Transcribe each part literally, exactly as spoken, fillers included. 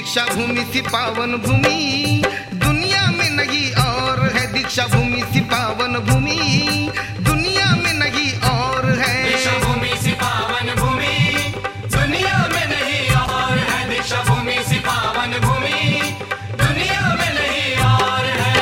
दीक्षा भूमि सी पावन भूमि दुनिया में नहीं और है। दीक्षा भूमि सी पावन भूमि दुनिया में नहीं और है। दीक्षा भूमि सी पावन भूमि दुनिया में नहीं और है। दीक्षा भूमि सी पावन भूमि दुनिया में नहीं और है।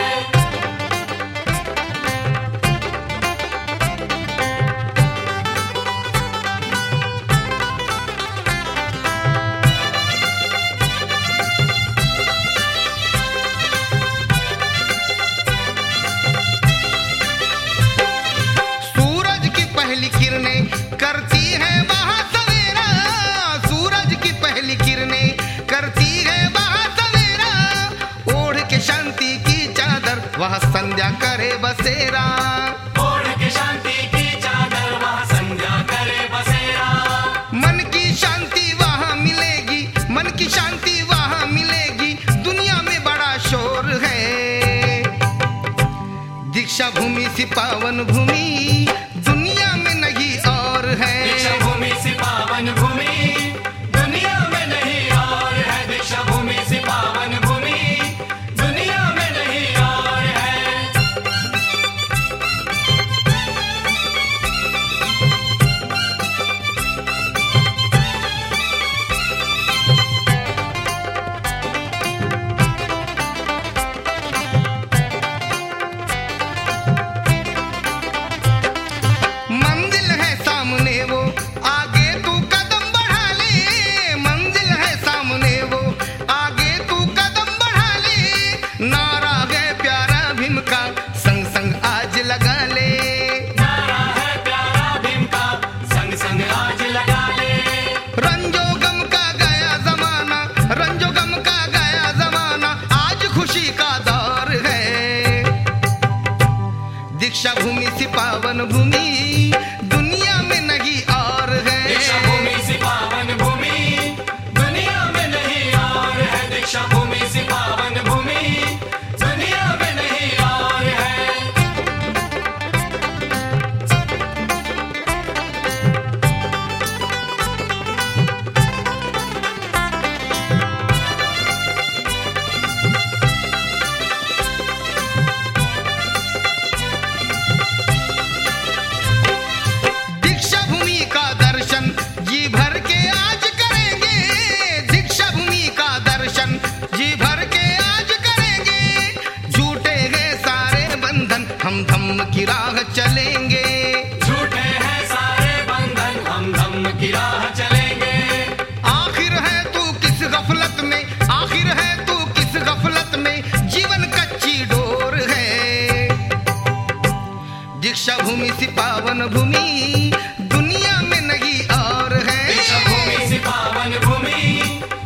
पहली किरणें करती है वहाँ सवेरा। सूरज की पहली किरणें करती है वहाँ सवेरा। ओढ़ के शांति की चादर वह संध्या करे बसेरा। ओढ़ के शांति की चादर वह संध्या करे बसेरा। मन की शांति वहाँ मिलेगी, मन की शांति वहाँ मिलेगी। दुनिया में बड़ा शोर है। दीक्षा भूमि सी पावन भूमि दुनिया में नहीं और है। दीक्षा भूमि सी पावन भूमि दुनिया में नहीं और है। दीक्षा भूमि सी पावन भूमि दुनिया में नहीं और है। मंजिल है सामने वो आगे तू कदम बढ़ा ले। मंजिल है सामने वो आगे तू कदम बढ़ा ले। नारा है प्यारा भीम का संग संग आज लगा ले। नारा है प्यारा भीम का संग संग आज लगा ले। रंजो गम का गया जमाना, रंजो गम का गया जमाना। आज खुशी का दौर है। दीक्षा भूमि सी पावन भूमि दुनिया में नहीं और है। दीक्षा भूमि सी पावन भूमि दुनिया में नहीं और है। दीक्षा भूमि सी पावन भूमि दुनिया में नहीं और है। दीक्षा भूमि का दर्शन जी भर के आज करेंगे। दीक्षा भूमि का दर्शन जी भर के आज करेंगे। झूठे हैं सारे बंधन हम धम्म की राह चलेंगे। झूठे हैं सारे बंधन हम धम्म की राह चलेंगे। आखिर है तू किस गफलत में, आखिर है तू किस गफलत में। जीवन कच्ची डोर है। दीक्षा भूमि सी पावन भूमि दुनिया में नहीं और है। दीक्षा भूमि सी पावन भूमि